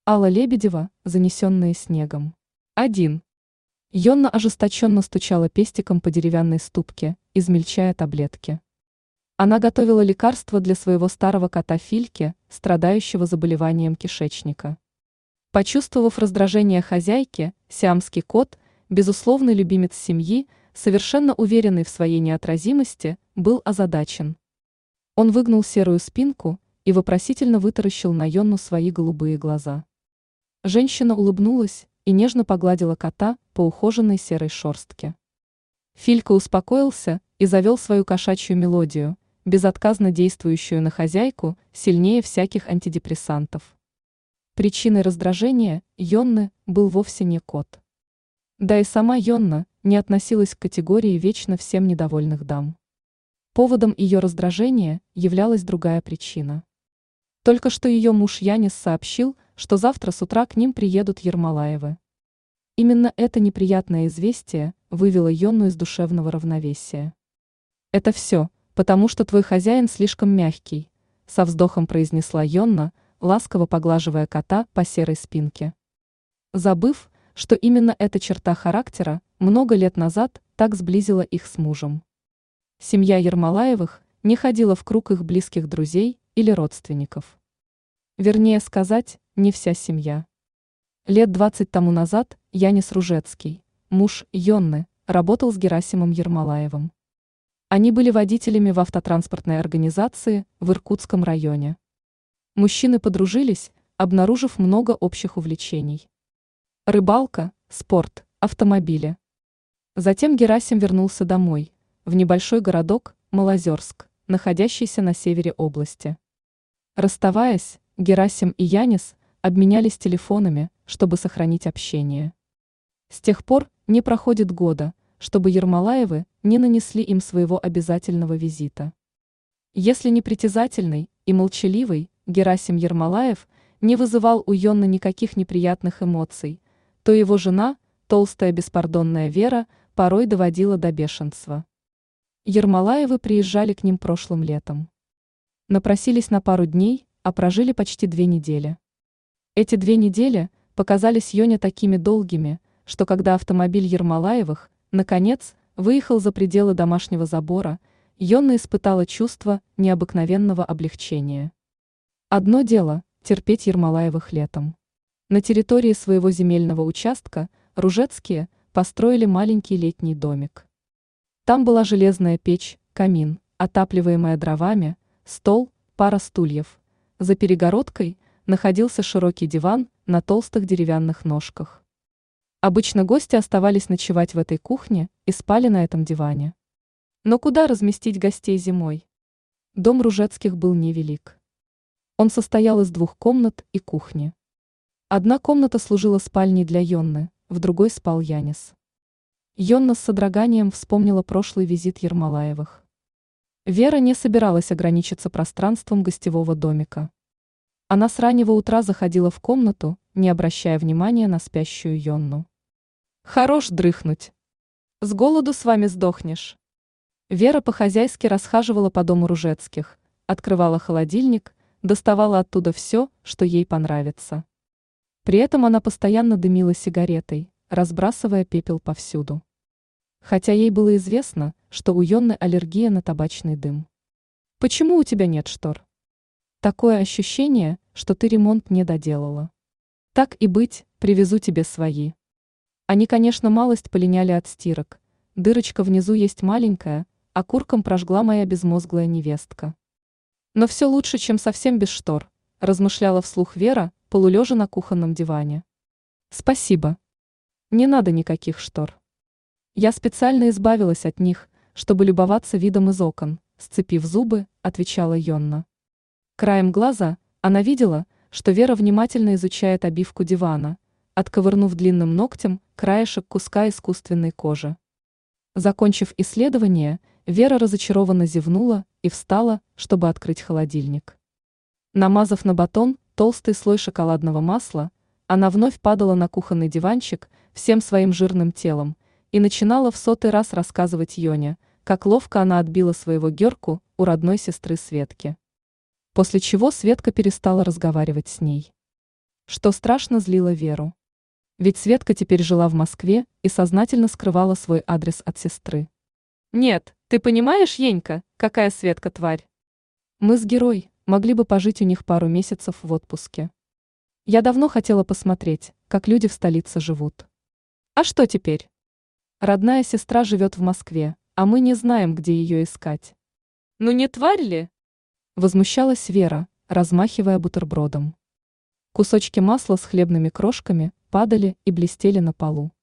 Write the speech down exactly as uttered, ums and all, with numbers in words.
Алла Лебедева, занесенные снегом. Один. Йонна ожесточенно стучала пестиком по деревянной ступке, измельчая таблетки. Она готовила лекарство для своего старого кота Фильки, страдающего заболеванием кишечника. Почувствовав раздражение хозяйки, сиамский кот, безусловный любимец семьи, совершенно уверенный в своей неотразимости, был озадачен. Он выгнул серую спинку и вопросительно вытаращил на Йонну свои голубые глаза. Женщина улыбнулась и нежно погладила кота по ухоженной серой шерстке. Филька успокоился и завел свою кошачью мелодию, безотказно действующую на хозяйку, сильнее всяких антидепрессантов. Причиной раздражения Йонны был вовсе не кот. Да и сама Йонна не относилась к категории вечно всем недовольных дам. Поводом ее раздражения являлась другая причина. Только что ее муж Янис сообщил, что завтра с утра к ним приедут Ермолаевы. Именно это неприятное известие вывело Йонну из душевного равновесия. «Это все, потому что твой хозяин слишком мягкий», — со вздохом произнесла Йонна, ласково поглаживая кота по серой спинке. Забыв, что именно эта черта характера много лет назад так сблизила их с мужем. Семья Ермолаевых не ходила в круг их близких друзей или родственников. Вернее сказать, не вся семья. Лет двадцать тому назад Янис Ружецкий, муж Йонны, работал с Герасимом Ермолаевым. Они были водителями в автотранспортной организации в Иркутском районе. Мужчины подружились, обнаружив много общих увлечений. Рыбалка, спорт, автомобили. Затем Герасим вернулся домой, в небольшой городок Малозерск, находящийся на севере области. Расставаясь, Герасим и Янис обменялись телефонами, чтобы сохранить общение. С тех пор не проходит года, чтобы Ермолаевы не нанесли им своего обязательного визита. Если непритязательный и молчаливый Герасим Ермолаев не вызывал у Йонны никаких неприятных эмоций, то его жена, толстая беспардонная Вера, порой доводила до бешенства. Ермолаевы приезжали к ним прошлым летом. Напросились на пару дней, а прожили почти две недели. Эти две недели показались Йоне такими долгими, что когда автомобиль Ермолаевых, наконец, выехал за пределы домашнего забора, Йонна испытала чувство необыкновенного облегчения. Одно дело – терпеть Ермолаевых летом. На территории своего земельного участка Ружецкие построили маленький летний домик. Там была железная печь, камин, отапливаемая дровами, стол, пара стульев. За перегородкой находился широкий диван на толстых деревянных ножках. Обычно гости оставались ночевать в этой кухне и спали на этом диване. Но куда разместить гостей зимой? Дом Ружецких был невелик. Он состоял из двух комнат и кухни. Одна комната служила спальней для Йонны, в другой спал Янис. Йонна с содроганием вспомнила прошлый визит Ермолаевых. Вера не собиралась ограничиться пространством гостевого домика. Она с раннего утра заходила в комнату, не обращая внимания на спящую Йонну. «Хорош дрыхнуть. С голоду с вами сдохнешь». Вера по-хозяйски расхаживала по дому Ружецких, открывала холодильник, доставала оттуда все, что ей понравится. При этом она постоянно дымила сигаретой, разбрасывая пепел повсюду. Хотя ей было известно, что у Йонны аллергия на табачный дым. «Почему у тебя нет штор?» «Такое ощущение, что ты ремонт не доделала». «Так и быть, привезу тебе свои». Они, конечно, малость полиняли от стирок. Дырочка внизу есть маленькая, а курком прожгла моя безмозглая невестка. «Но все лучше, чем совсем без штор», размышляла вслух Вера, полулежа на кухонном диване. «Спасибо. Не надо никаких штор. Я специально избавилась от них, чтобы любоваться видом из окон», сцепив зубы, отвечала Йонна. Краем глаза она видела, что Вера внимательно изучает обивку дивана, отковырнув длинным ногтем краешек куска искусственной кожи. Закончив исследование, Вера разочарованно зевнула и встала, чтобы открыть холодильник. Намазав на батон толстый слой шоколадного масла, она вновь падала на кухонный диванчик всем своим жирным телом и начинала в сотый раз рассказывать Йоне, как ловко она отбила своего Герку у родной сестры Светки. После чего Светка перестала разговаривать с ней. что страшно злило Веру. Ведь Светка теперь жила в Москве и сознательно скрывала свой адрес от сестры. Нет, ты понимаешь, Енька, какая Светка тварь? Мы с Герой могли бы пожить у них пару месяцев в отпуске. Я давно хотела посмотреть, как люди в столице живут. А что теперь? Родная сестра живет в Москве, а мы не знаем, где ее искать. Ну не тварь ли? Возмущалась Вера, размахивая бутербродом. Кусочки масла с хлебными крошками падали и блестели на полу.